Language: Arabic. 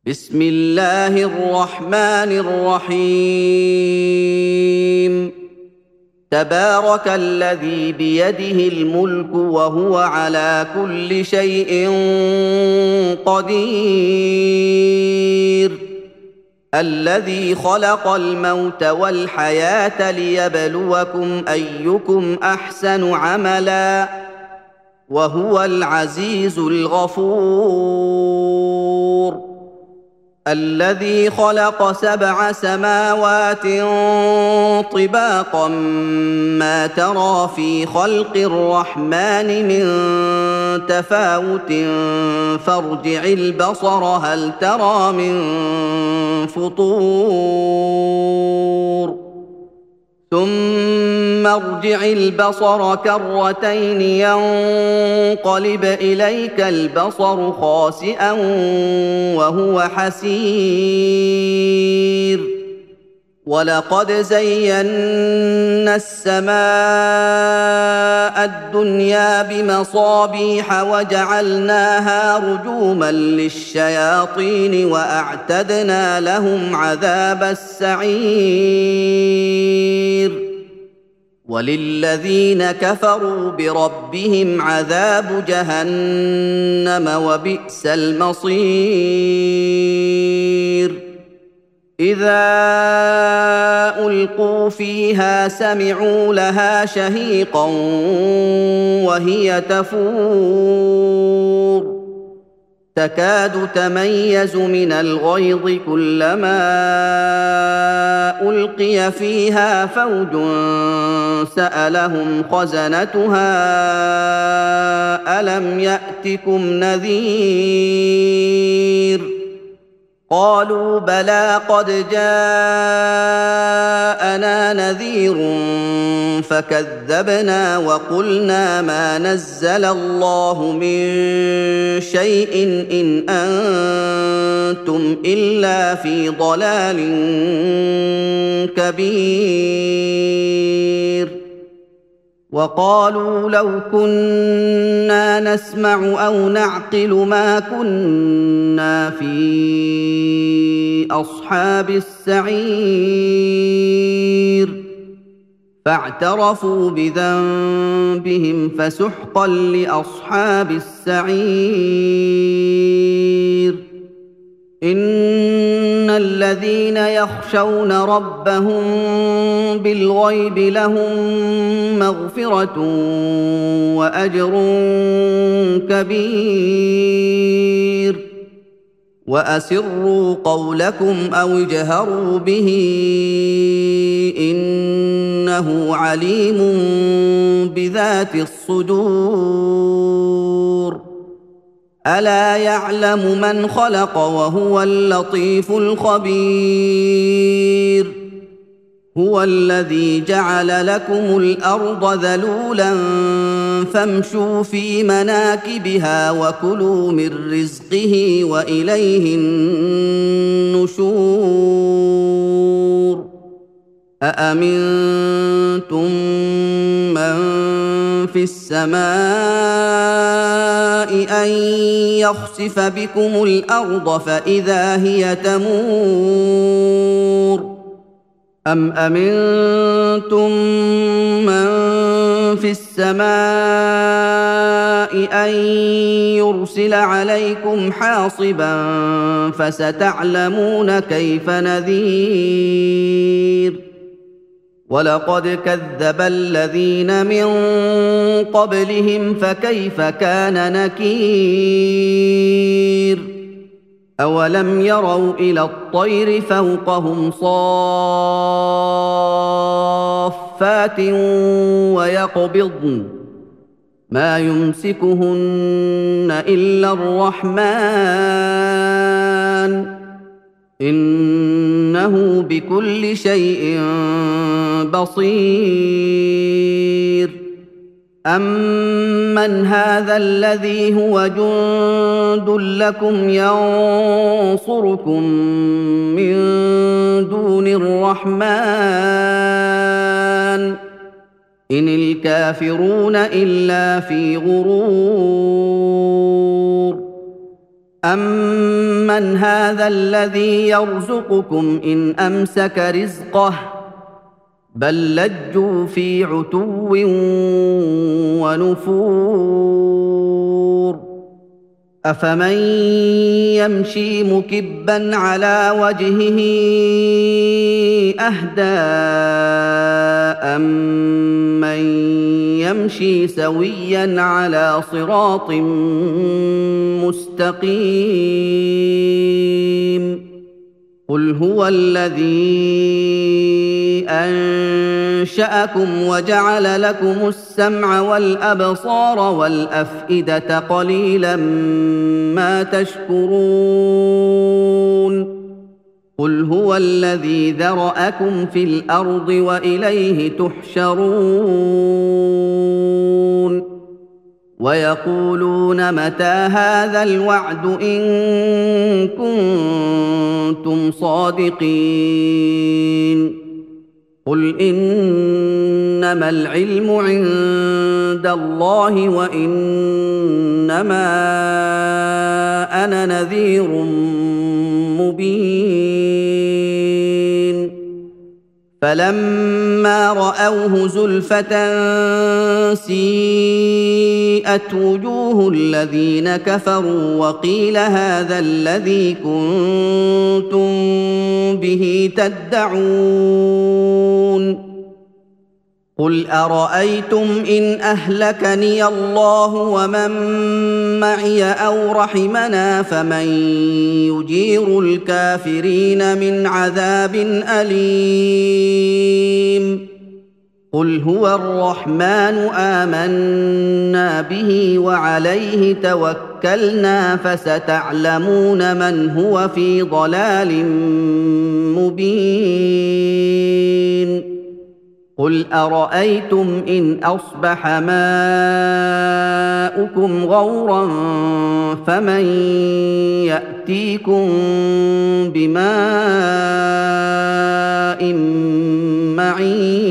بسم الله الرحمن الرحيم. تبارك الذي بيده الملك وهو على كل شيء قدير، الذي خلق الموت والحياة ليبلوكم أيكم أحسن عملا، وهو العزيز الغفور. الذي خلق 7 سماوات طباقا ما ترى في خلق الرحمن من تفاوت فارجع البصر هل ترى من فطور، ثم ارجع البصر كرتين ينقلب إليك البصر خاسئا وهو حسير. ولقد زينا السماء الدنيا بمصابيح وجعلناها رجوما للشياطين وأعتدنا لهم عذاب السعير. وللذين كفروا بربهم عذاب جهنم وبئس المصير. إذا ألقوا فيها سمعوا لها شهيقا وهي تفور، تكاد تميز من الغيظ كلما ألقي فيها فوج سألهم خزنتها ألم يأتكم نذير؟ قالوا بلى قد جاءنا نذير فكذبنا وقلنا ما نزل الله من شيء إن أنتم إلا في ضلال كبير. وقالوا لو كنا نسمع أو نعقل ما كنا في أصحاب السعير. فاعترفوا بذنبهم فسحقا لأصحاب السعير. إن الذين يخشون ربهم بالغيب لهم مغفرة وأجر كبير. وأسروا قولكم أو اجهروا به إنه عليم بذات الصدور. ألا يعلم من خلق وهو اللطيف الخبير. هو الذي جعل لكم الأرض ذلولا فامشوا في مناكبها وكلوا من رزقه وإليه النشور. أأمنتم من في السماء أن يخسف بكم الأرض فإذا هي تمور، أم أمنتم من في السماء أن يرسل عليكم حاصبا فستعلمون كيف نذير. ولقد كذب الذين من قبلهم فكيف كان نكير. أولم يروا إلى الطير فوقهم صافات ويقبضن ما يمسكهن إلا الرحمن إنه بكل شيء بصير. أمن هذا الذي هو جند لكم ينصركم من دون الرحمن إن الكافرون إلا في غرور. أَمَّنْ هَٰذَا الَّذِي يَرْزُقُكُمْ إِنْ أَمْسَكَ رِزْقَهُ بَل لَّجُّوا فِي عُتُوٍّ وَنُفُورٍ أَفَمَن يَمْشِي مُكِبًّا عَلَىٰ وَجْهِهِ أَهْدَىٰ أَمَّن يَمْشِي سَوِيًّا عَلَىٰ صِرَاطٍ مُّسْتَقِيمٍ قُلْ هُوَ الَّذِي أَنشَأَكُمْ وَجَعَلَ لَكُمُ السَّمْعَ وَالْأَبْصَارَ وَالْأَفْئِدَةَ قَلِيلًا مَّا تَشْكُرُونَ قُلْ هُوَ الَّذِي ذَرَأَكُمْ فِي الْأَرْضِ وَإِلَيْهِ تُحْشَرُونَ وَيَقُولُونَ مَتَىٰ هَٰذَا الْوَعْدُ إِن كُنتُمْ صَادِقِينَ قُلْ إِنَّمَا الْعِلْمُ عِندَ اللَّهِ وَإِنَّمَا أَنَا نَذِيرٌ مُّبِينٌ فَلَمَّا رَأَوْهُ زُلْفَةً سِيئَتْ وُجُوهُ الَّذِينَ كَفَرُوا وَقِيلَ هَٰذَا الَّذِي كُنتُم بِهِ تَدَّعُونَ قُلْ أَرَأَيْتُمْ إِنْ أَهْلَكَنِيَ اللَّهُ وَمَن مَّعِيَ أَوْ رَحِمَنَا فَمَن يُجِيرُ الْكَافِرِينَ مِنْ عَذَابٍ أَلِيمٍ قُلْ هُوَ الرَّحْمَٰنُ آمَنَّا بِهِ وَعَلَيْهِ تَوَكَّلْنَا فَسَتَعْلَمُونَ مَنْ هُوَ فِي ضَلَالٍ مُّبِينٍ قُلْ أَرَأَيْتُمْ إِنْ أَصْبَحَ مَاؤُكُمْ غَوْرًا فَمَن يَأْتِيكُم بِمَاءٍ مَّعِينٍ